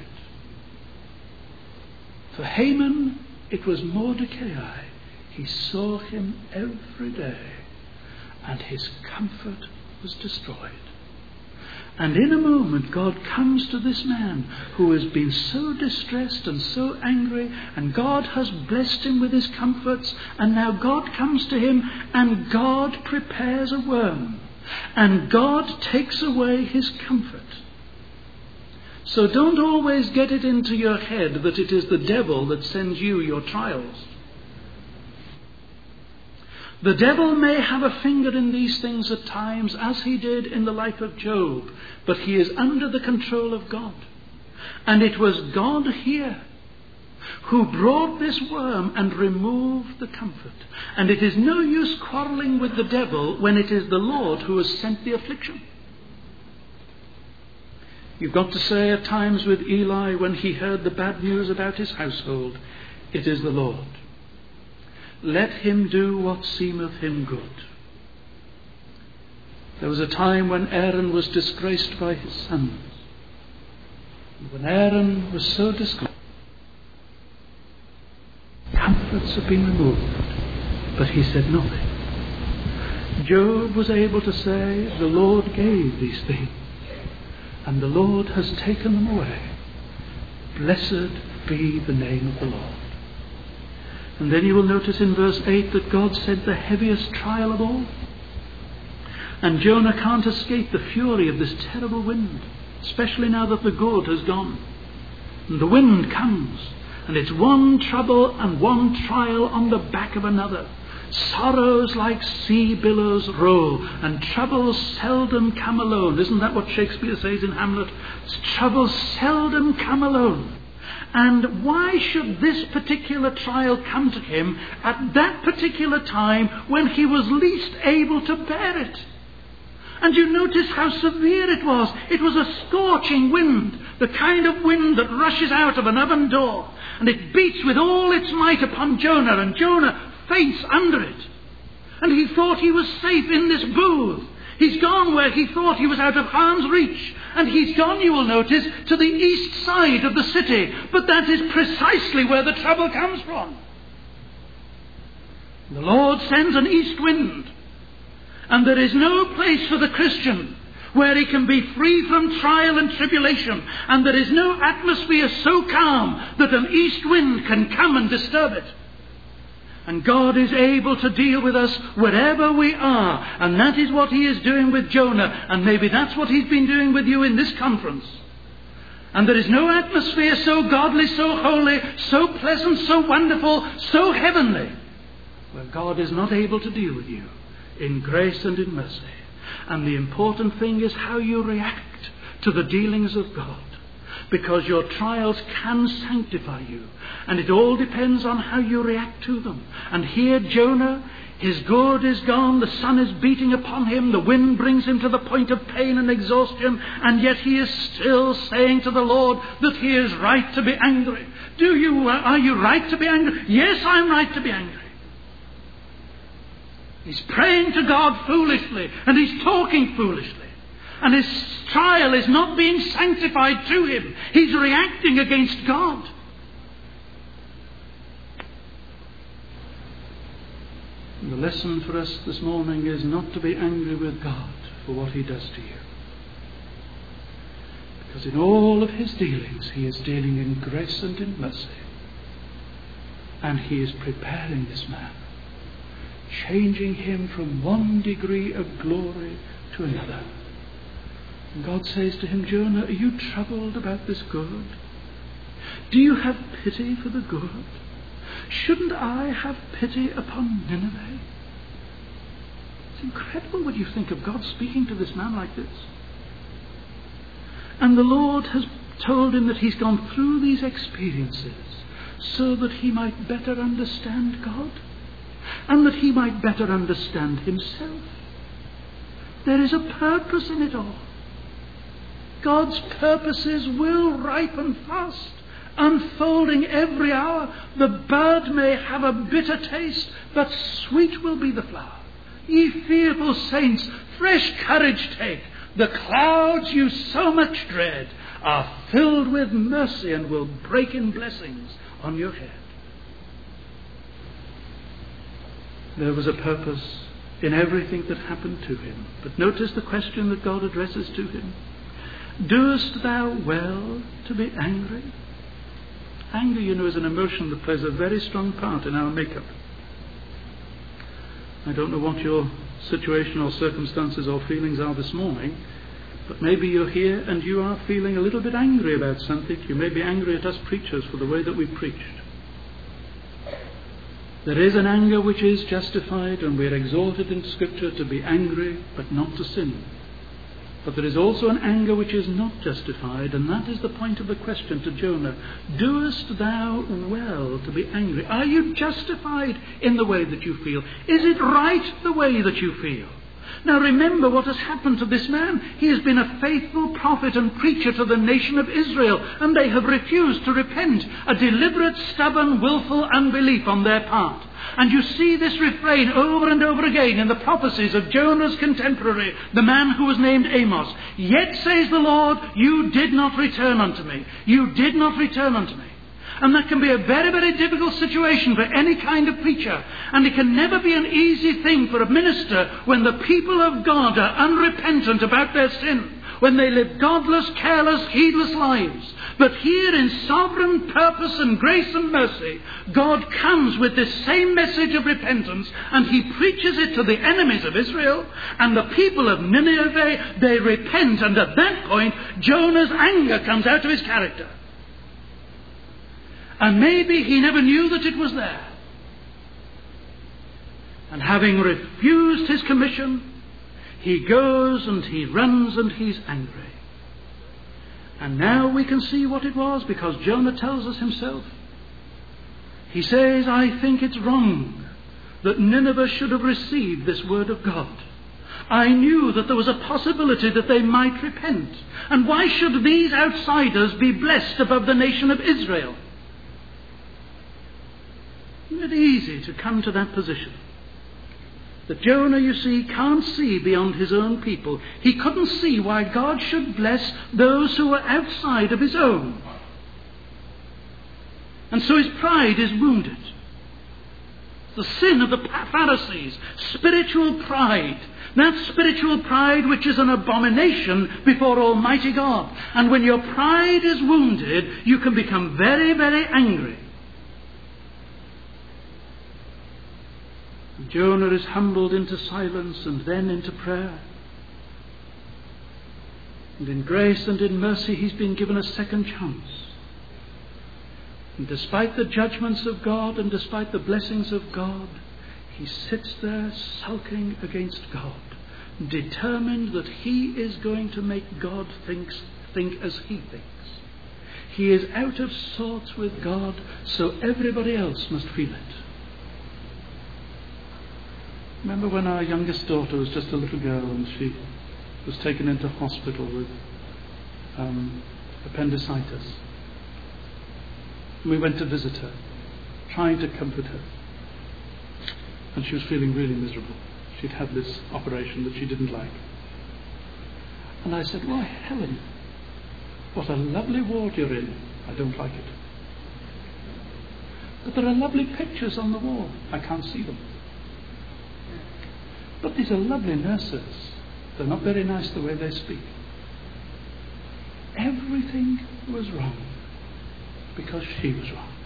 For Haman, it was Mordecai. He saw him every day, and his comfort was destroyed. And in a moment, God comes to this man who has been so distressed and so angry, and God has blessed him with his comforts, and now God comes to him, and God prepares a worm, and God takes away his comfort. So don't always get it into your head that it is the devil that sends you your trials. The devil may have a finger in these things at times, as he did in the life of Job, but he is under the control of God. And it was God here who brought this worm and removed the comfort. And it is no use quarrelling with the devil when it is the Lord who has sent the affliction. You've got to say at times with Eli when he heard the bad news about his household, it is the Lord. Let him do what seemeth him good. There was a time when Aaron was disgraced by his sons. And when Aaron was so disgraced, comforts have been removed, but he said nothing. Job was able to say, the Lord gave these things, and the Lord has taken them away. Blessed be the name of the Lord. And then you will notice in verse eight that God sent the heaviest trial of all. And Jonah can't escape the fury of this terrible wind, especially now that the good has gone. And the wind comes, and it's one trouble and one trial on the back of another. Sorrows like sea billows roll, and troubles seldom come alone. Isn't that what Shakespeare says in Hamlet? Troubles seldom come alone. And why should this particular trial come to him at that particular time when he was least able to bear it? And you notice how severe it was. It was a scorching wind, the kind of wind that rushes out of an oven door, and it beats with all its might upon Jonah, and Jonah faints under it. And he thought he was safe in this booth. He's gone where he thought he was out of harm's reach. And he's gone, you will notice, to the east side of the city. But that is precisely where the trouble comes from. The Lord sends an east wind. And there is no place for the Christian where he can be free from trial and tribulation. And there is no atmosphere so calm that an east wind can come and disturb it. And God is able to deal with us wherever we are. And that is what he is doing with Jonah. And maybe that's what he's been doing with you in this conference. And there is no atmosphere so godly, so holy, so pleasant, so wonderful, so heavenly, where God is not able to deal with you in grace and in mercy. And the important thing is how you react to the dealings of God. Because your trials can sanctify you. And it all depends on how you react to them. And here Jonah, his good is gone. The sun is beating upon him. The wind brings him to the point of pain and exhaustion. And yet he is still saying to the Lord that he is right to be angry. Do you, uh, are you right to be angry? Yes, I'm right to be angry. He's praying to God foolishly. And he's talking foolishly. And his trial is not being sanctified to him. He's reacting against God. And the lesson for us this morning is not to be angry with God for what he does to you. Because in all of his dealings, he is dealing in grace and in mercy. And he is preparing this man, changing him from one degree of glory to another. And God says to him, Jonah, are you troubled about this good? Do you have pity for the good? Shouldn't I have pity upon Nineveh? It's incredible when you think of God speaking to this man like this. And the Lord has told him that he's gone through these experiences so that he might better understand God and that he might better understand himself. There is a purpose in it all. God's purposes will ripen fast, unfolding every hour. The bud may have a bitter taste, but sweet will be the flower. Ye fearful saints, fresh courage take. The clouds you so much dread are filled with mercy and will break in blessings on your head. There was a purpose in everything that happened to him. But notice the question that God addresses to him. Doest thou well to be angry? Anger, you know, is an emotion that plays a very strong part in our makeup. I don't know what your situation or circumstances or feelings are this morning, but maybe you're here and you are feeling a little bit angry about something. You may be angry at us preachers for the way that we preached. There is an anger which is justified, and we are exhorted in Scripture to be angry but not to sin. But there is also an anger which is not justified, and that is the point of the question to Jonah. Doest thou well to be angry? Are you justified in the way that you feel? Is it right the way that you feel? Now remember what has happened to this man. He has been a faithful prophet and preacher to the nation of Israel, and they have refused to repent. A deliberate, stubborn, willful unbelief on their part. And you see this refrain over and over again in the prophecies of Jonah's contemporary, the man who was named Amos. Yet, says the Lord, you did not return unto me. You did not return unto me. And that can be a very, very difficult situation for any kind of preacher. And it can never be an easy thing for a minister when the people of God are unrepentant about their sin, when they live godless, careless, heedless lives. But here in sovereign purpose and grace and mercy, God comes with this same message of repentance, and he preaches it to the enemies of Israel, and the people of Nineveh, they repent, and at that point, Jonah's anger comes out of his character. And maybe he never knew that it was there. And having refused his commission, he goes and he runs and he's angry. And now we can see what it was, because Jonah tells us himself. He says, I think it's wrong that Nineveh should have received this word of God. I knew that there was a possibility that they might repent. And why should these outsiders be blessed above the nation of Israel? Isn't it easy to come to that position? That Jonah, you see, can't see beyond his own people. He couldn't see why God should bless those who were outside of his own. And so his pride is wounded. The sin of the Pharisees, spiritual pride. That spiritual pride which is an abomination before Almighty God. And when your pride is wounded, you can become very, very angry. Jonah is humbled into silence and then into prayer. And in grace and in mercy he's been given a second chance. And despite the judgments of God and despite the blessings of God, he sits there sulking against God, determined that he is going to make God thinks, think as he thinks. He is out of sorts with God, so everybody else must feel it. Remember when our youngest daughter was just a little girl and she was taken into hospital with um, appendicitis. And we went to visit her, trying to comfort her. And she was feeling really miserable. She'd had this operation that she didn't like. And I said, why, Helen, what a lovely ward you're in. I don't like it. But there are lovely pictures on the wall. I can't see them. But these are lovely nurses. They're not very nice the way they speak. Everything was wrong because she was wrong.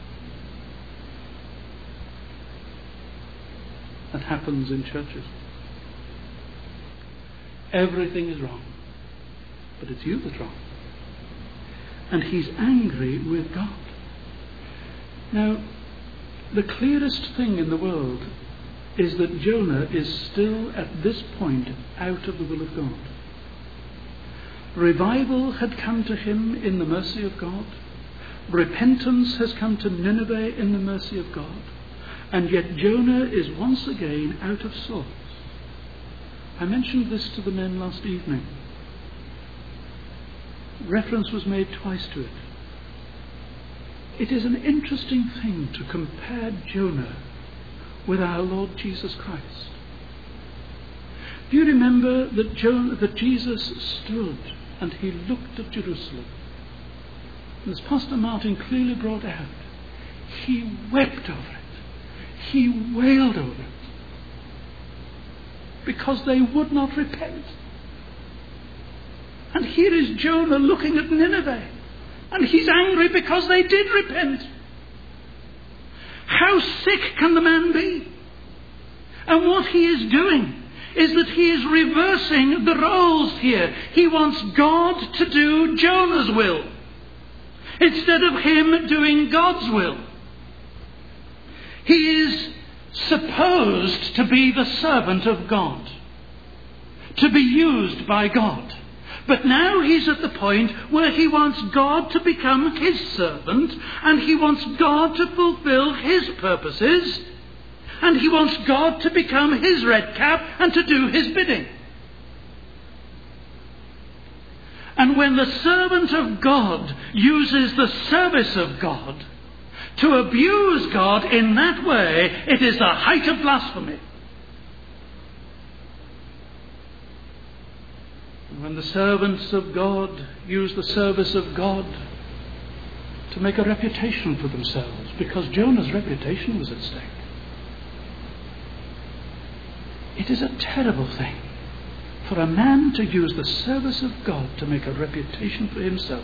That happens in churches. Everything is wrong, but it's you that's wrong. And he's angry with God. Now, the clearest thing in the world is that Jonah is still at this point out of the will of God. Revival had come to him in the mercy of God. Repentance has come to Nineveh in the mercy of God. And yet Jonah is once again out of sorts. I mentioned this to the men last evening. Reference was made twice to it. It is an interesting thing to compare Jonah with our Lord Jesus Christ. Do you remember that, Jonah, that Jesus stood and he looked at Jerusalem? And as Pastor Martin clearly brought out, he wept over it. He wailed over it. Because they would not repent. And here is Jonah looking at Nineveh. And he's angry because they did repent. How sick can the man be? And what he is doing is that he is reversing the roles here. He wants God to do Jonah's will instead of him doing God's will. He is supposed to be the servant of God, to be used by God. But now he's at the point where he wants God to become his servant, and he wants God to fulfill his purposes. And he wants God to become his red cap and to do his bidding. And when the servant of God uses the service of God to abuse God in that way, it is the height of blasphemy. And when the servants of God use the service of God to make a reputation for themselves, because Jonah's reputation was at stake, it is a terrible thing for a man to use the service of God to make a reputation for himself.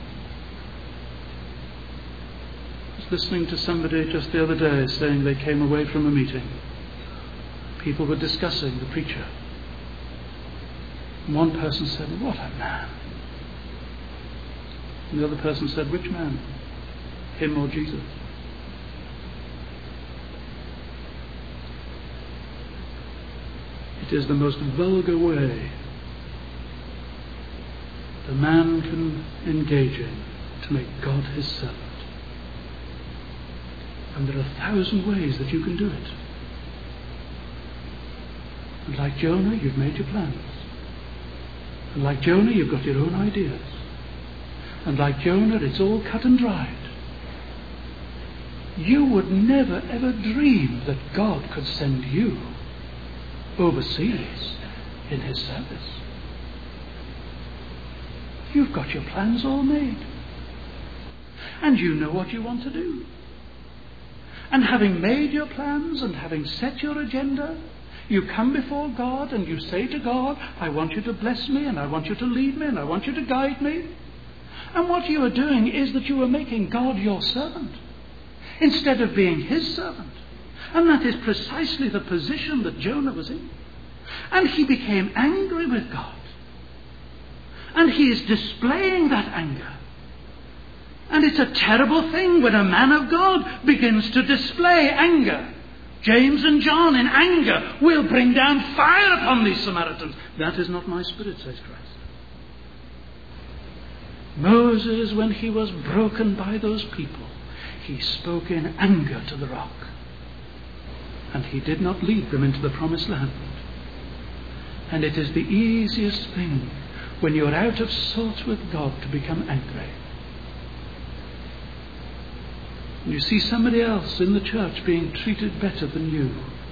I was listening to somebody just the other day saying they came away from a meeting. People were discussing the preacher. And one person said, "What a man." And the other person said, "Which man? Him or Jesus?" It is the most vulgar way the man can engage in to make God his servant. And there are a thousand ways that you can do it. And like Jonah, you've made your plans. And like Jonah, you've got your own ideas. And like Jonah, it's all cut and dried. You would never ever dream that God could send you overseas in his service. You've got your plans all made. And you know what you want to do. And having made your plans and having set your agenda, you come before God and you say to God, "I want you to bless me and I want you to lead me and I want you to guide me." And what you are doing is that you are making God your servant instead of being his servant. And that is precisely the position that Jonah was in. And he became angry with God. And he is displaying that anger. And it's a terrible thing when a man of God begins to display anger. James and John in anger will bring down fire upon these Samaritans. That is not my spirit, says Christ. Moses, when he was broken by those people, he spoke in anger to the rock. And he did not lead them into the promised land. And it is the easiest thing when you're out of sorts with God to become angry. You see somebody else in the church being treated better than you.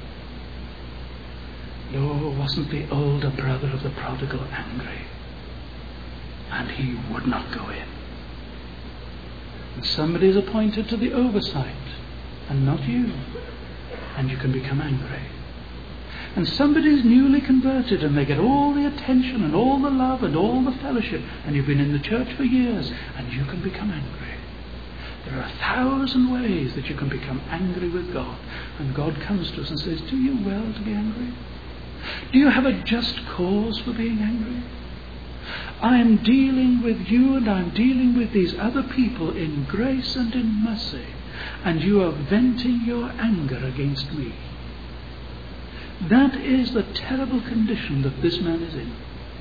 No, wasn't the older brother of the prodigal angry? And he would not go in. And somebody is appointed to the oversight, and not you. And you can become angry. And somebody is newly converted and they get all the attention and all the love and all the fellowship, and you've been in the church for years, and you can become angry. There are a thousand ways that you can become angry with God. And God comes to us and says, "Do you well to be angry? Do you have a just cause for being angry? I am dealing with you and I'm dealing with these other people in grace and in mercy. And you are venting your anger against me." That is the terrible condition that this man is in.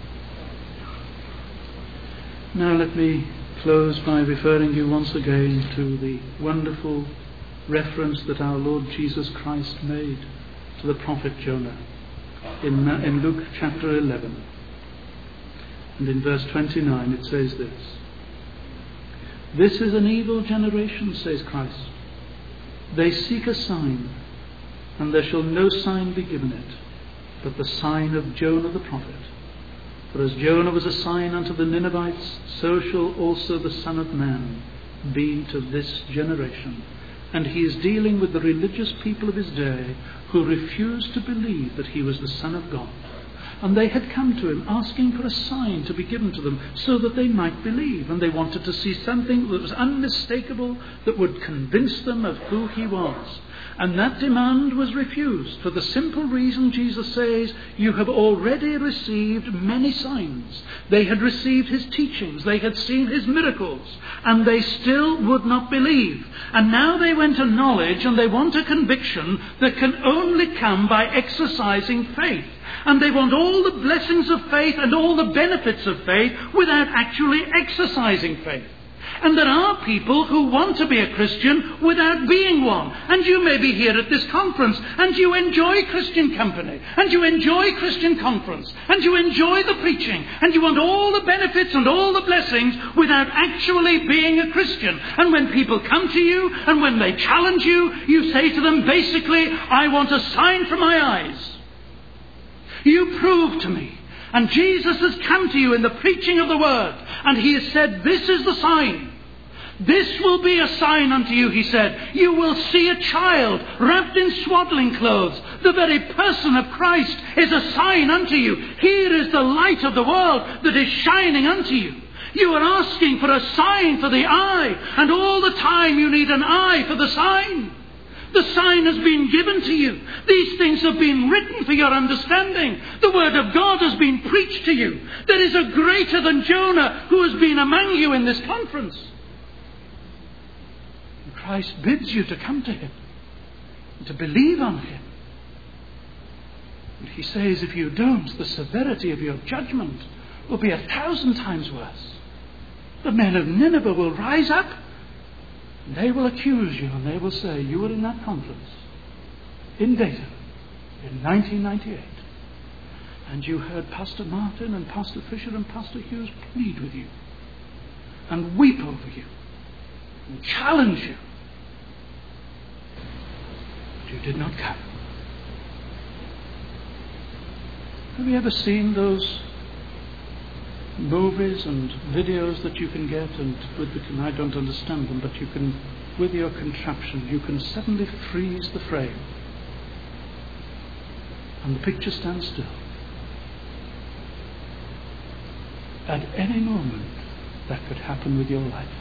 Now let me close by referring you once again to the wonderful reference that our Lord Jesus Christ made to the prophet Jonah in, in Luke chapter eleven. And in verse twenty-nine it says this: "This is an evil generation, says Christ. They seek a sign, and there shall no sign be given it, but the sign of Jonah the prophet. For as Jonah was a sign unto the Ninevites, so shall also the Son of Man be to this generation." And he is dealing with the religious people of his day who refused to believe that he was the Son of God. And they had come to him asking for a sign to be given to them so that they might believe. And they wanted to see something that was unmistakable that would convince them of who he was. And that demand was refused for the simple reason, Jesus says, you have already received many signs. They had received his teachings. They had seen his miracles. And they still would not believe. And now they want a knowledge and they want a conviction that can only come by exercising faith. And they want all the blessings of faith and all the benefits of faith without actually exercising faith. And there are people who want to be a Christian without being one. And you may be here at this conference, and you enjoy Christian company, and you enjoy Christian conference, and you enjoy the preaching, and you want all the benefits and all the blessings without actually being a Christian. And when people come to you, and when they challenge you, you say to them, basically, I want a sign from my eyes. You prove to me. And Jesus has come to you in the preaching of the word, and he has said, this is the sign. This will be a sign unto you, he said. You will see a child wrapped in swaddling clothes. The very person of Christ is a sign unto you. Here is the light of the world that is shining unto you. You are asking for a sign for the eye, and all the time you need an eye for the sign. The sign has been given to you. These things have been written for your understanding. The word of God has been preached to you. There is a greater than Jonah who has been among you in this conference. And Christ bids you to come to him, and to believe on him. And he says, if you don't, the severity of your judgment will be a thousand times worse. The men of Nineveh will rise up. They will accuse you, and they will say, you were in that conference in Dayton in nineteen ninety-eight, and you heard Pastor Martin and Pastor Fisher and Pastor Hughes plead with you and weep over you and challenge you. But you did not come. Have you ever seen those movies and videos that you can get, and with the, and I don't understand them, but you can, with your contraption, you can suddenly freeze the frame and the picture stands still. At any moment that could happen with your life.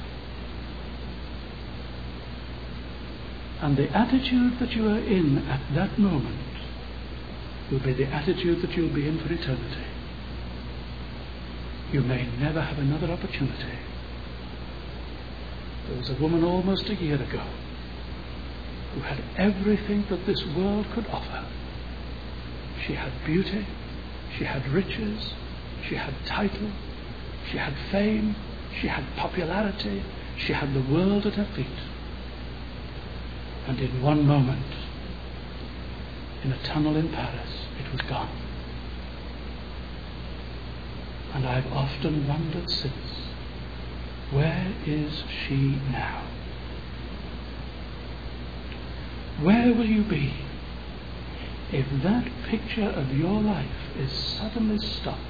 And the attitude that you are in at that moment will be the attitude that you'll be in for eternity. You may never have another opportunity. There was a woman almost a year ago who had everything that this world could offer. She had beauty, she had riches, she had title, she had fame, she had popularity, she had the world at her feet. And in one moment, in a tunnel in Paris, it was gone. And I've often wondered since, where is she now? Where will you be if that picture of your life is suddenly stopped?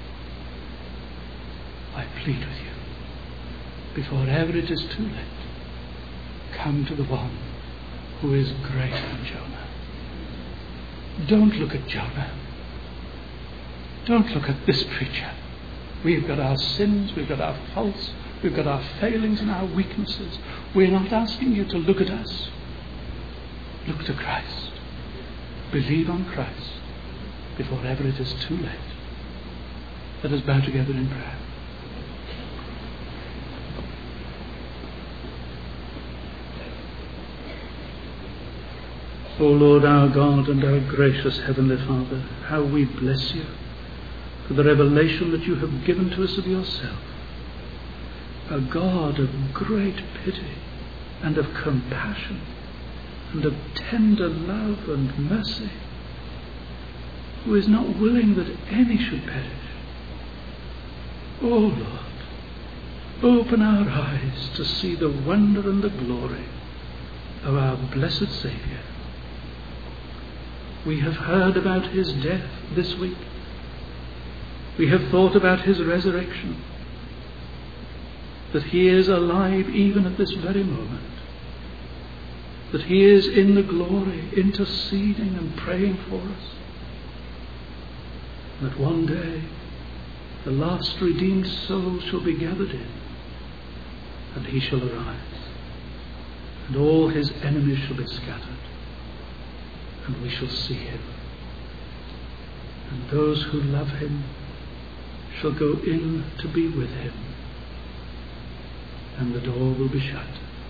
I plead with you, before ever it is too late, come to the one who is greater than Jonah. Don't look at Jonah. Don't look at this preacher. We've got our sins, we've got our faults, we've got our failings and our weaknesses. We're not asking you to look at us. Look to Christ. Believe on Christ before ever it is too late. Let us bow together in prayer. O Lord, our God and our gracious Heavenly Father, how we bless you for the revelation that you have given to us of yourself, a God of great pity and of compassion and of tender love and mercy, who is not willing that any should perish. O Lord, open our eyes to see the wonder and the glory of our blessed Saviour. We have heard about his death this week. We have thought about his resurrection, that he is alive even at this very moment, that he is in the glory interceding and praying for us, that one day the last redeemed soul shall be gathered in, and he shall arise, and all his enemies shall be scattered, and we shall see him, and those who love him shall go in to be with him, and the door will be shut.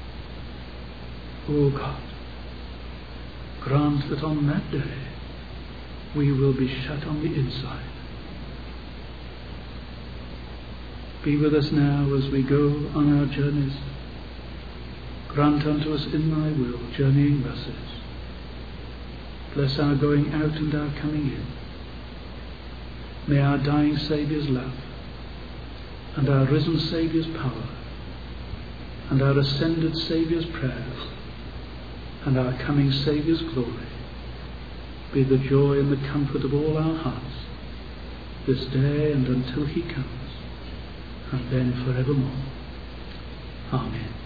O God, grant that on that day we will be shut on the inside, Be with us now as we go on our journeys. Grant unto us in thy will journeying mercies. Bless our going out and our coming in. May our dying Saviour's love, and our risen Saviour's power, and our ascended Saviour's prayers, and our coming Saviour's glory be the joy and the comfort of all our hearts this day and until he comes, and then forevermore. Amen.